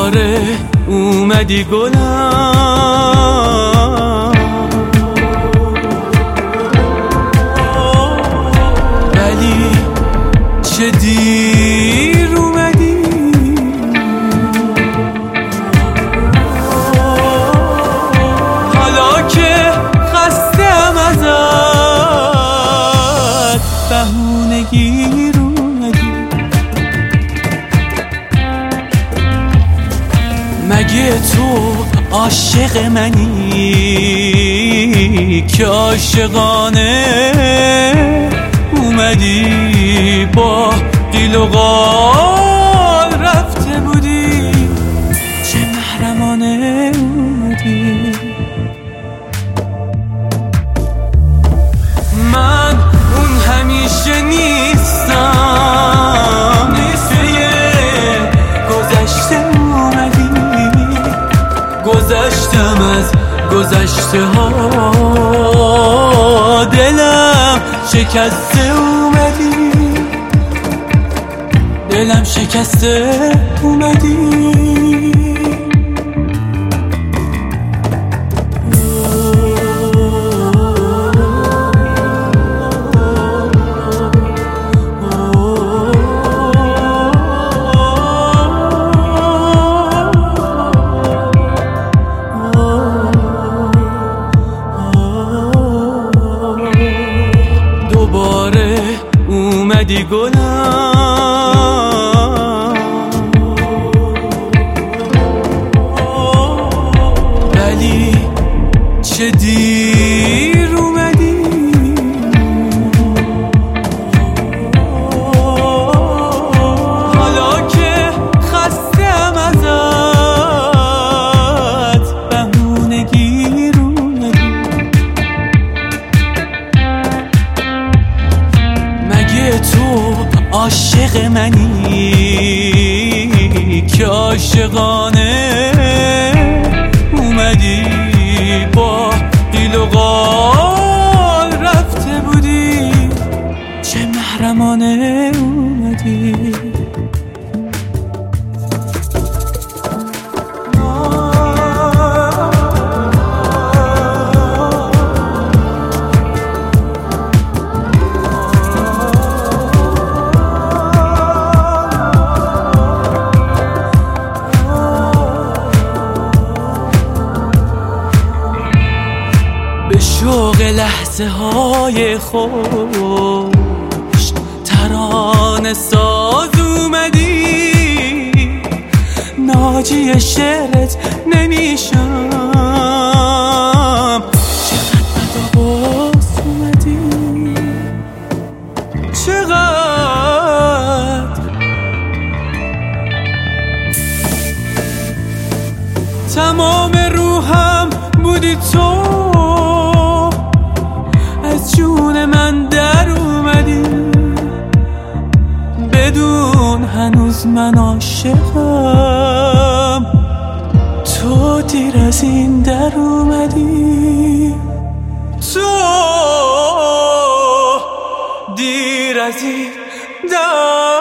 دوباره اومدی گلم، ولی چه دیر اومدی. حالا که خستم ازت بهونه گیر اومدی. مگه تو عاشق منی که عاشقانه اومدی با قیل و قال رفته بودی، چه محرمانه اومدی. من اون همیشه نیستم، نیسته گذشته اومدی. گذشتم از گذشته ها، دلم شکسته اومدی، دلم شکسته اومدی. دوباره اومدی گلم، ولی چه دیر اومدی. حالا که خستم ازت بهونه گیر اومدی. مگه تو عاشق منی که عاشقانه اومدی با قیل و قال رفته بودی، چه محرمانه اومدی. به شوق لحظه های خوش ترانه ساز اومدی، ناجی شعرت نمیشم. چقدر بدآواز اومدی، چقدر. تمام روحم بودی تو، از جون من در اومدی، بدون هنوز من عاشقم. تو دیر از این در اومدی، تو دیر از این در